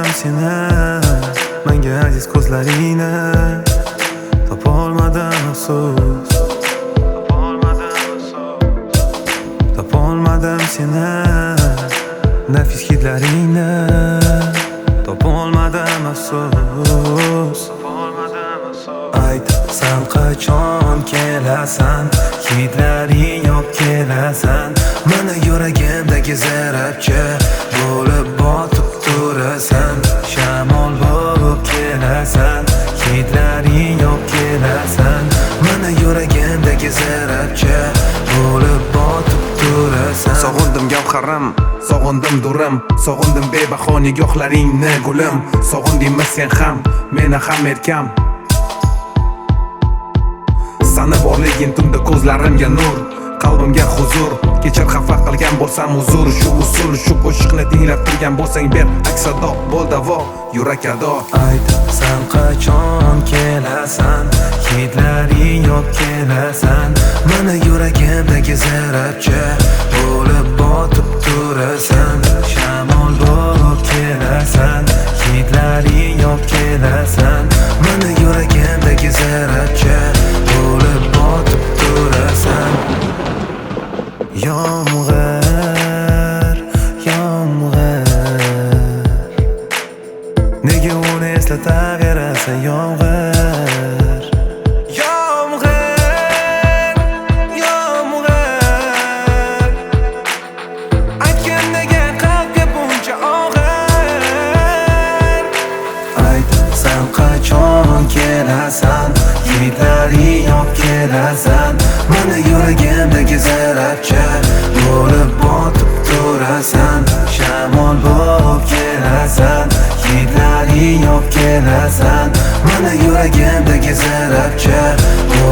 seni, menga aziz ko'zlaringni. Topolmadim afsus, topolmadim seni, nafis hidlaringni. Topolmadim afsus. Ayt, sen qachon kelasan, hidlaring yo'q kelasan. Meni yuragimdagi zarabcha bo'lib botib turasan. Shamol bo'lib kelasan, hidlaring yo'q kelasan. Meni yuragimdagi zarabcha bo'lib botib turasan. Sog'indim gavharim, sog'indim durim, sog'indim bebaho nigohlaringni gulim. Sog'indingmi sen ham, meni ham erkam. Sani borliging tunda ko'zlarimga nur, qalbimga huzur. Kechir xafa qilgan bo'lsam uzr, shu usul, shu qo'shiqni tinglab turgan bo'lsang ber aks-sado, bo'l davo, yurak ado. Ayt, sen qachon kelasan, hidlaring yo'q kelasan. Meni yuragimdagi zarabcha bo'lib botib turasan. Shamol bo'lib kelasan, hidlaring yo'q kelasan. Meni yuragimdagi zarabcha bo'lib botib turasan. Yomg'ir, yomg'ir, nega uni eslataverasan yomg'ir? Yomg'ir, yomg'ir, aytgan nega qalbga buncha og'ir? Ayt, sen qachon kelasan, hidlaring yo'q kelasan. Meni yuragimdagi zarabcha bo'lib botib turasan. Shamol bo'lib kelasan, hidlaring yo'q kelasan. Meni yuragimdagi zarabcha